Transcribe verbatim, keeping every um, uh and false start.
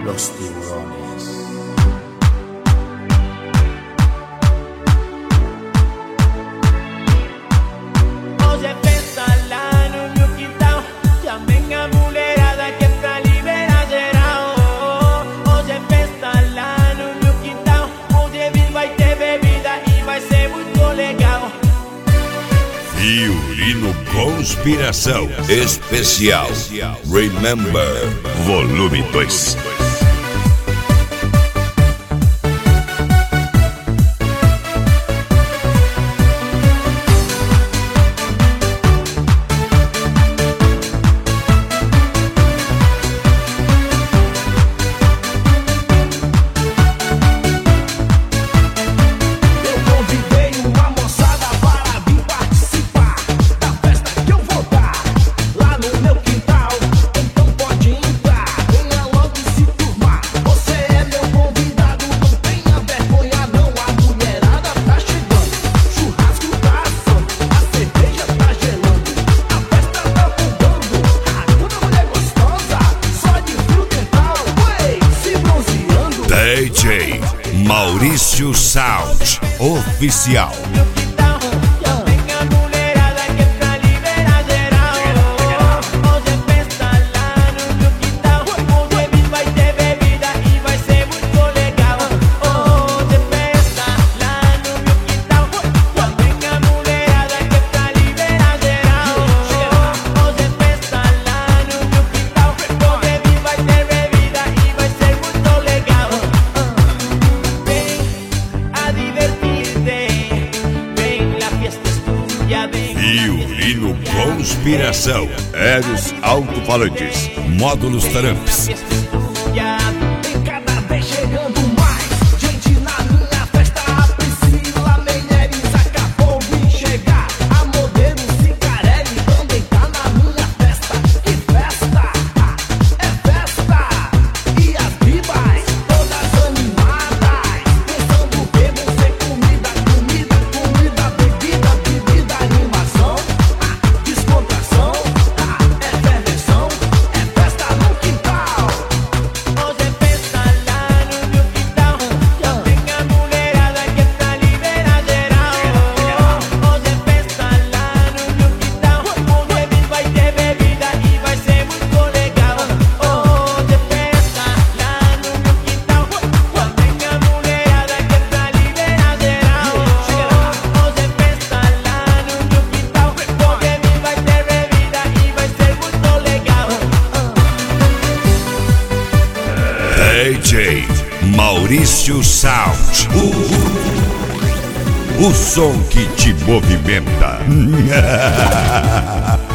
los tiburones. Hoje é festa lá no meu quintal, chamem a mulherada que é pra liberar geral. Hoje é festa lá no meu quintal, onde vir vai ter bebida e vai ser muito legal. Violino Conspiração Especial Remember Volume dois. D J Maurício Sound Oficial. Violino Conspiração, Aéreos Alto-Falantes, Módulos Taramps. D J Maurício Sound, o, o som que te movimenta.